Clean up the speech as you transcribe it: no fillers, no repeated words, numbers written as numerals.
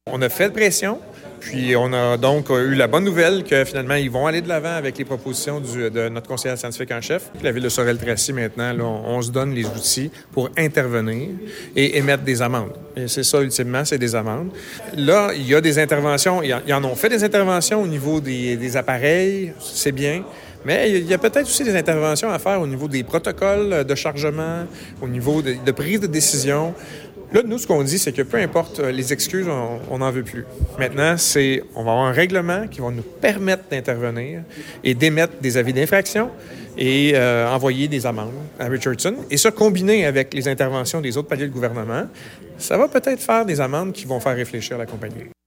On a fait pression, puis on a donc eu la bonne nouvelle que finalement, ils vont aller de l'avant avec les propositions de notre conseillère scientifique en chef. La Ville de Sorel-Tracy, maintenant, là, on se donne les outils pour intervenir et émettre des amendes. Et c'est ça, ultimement, c'est des amendes. Là, il y a des interventions, ils en ont fait des interventions au niveau des appareils, c'est bien. Mais il y a peut-être aussi des interventions à faire au niveau des protocoles de chargement, au niveau de prise de décision. Là, nous, ce qu'on dit, c'est que peu importe les excuses, on n'en veut plus. Maintenant, on va avoir un règlement qui va nous permettre d'intervenir et d'émettre des avis d'infraction et envoyer des amendes à Richardson. Et ça, combiné avec les interventions des autres paliers de gouvernement, ça va peut-être faire des amendes qui vont faire réfléchir la compagnie.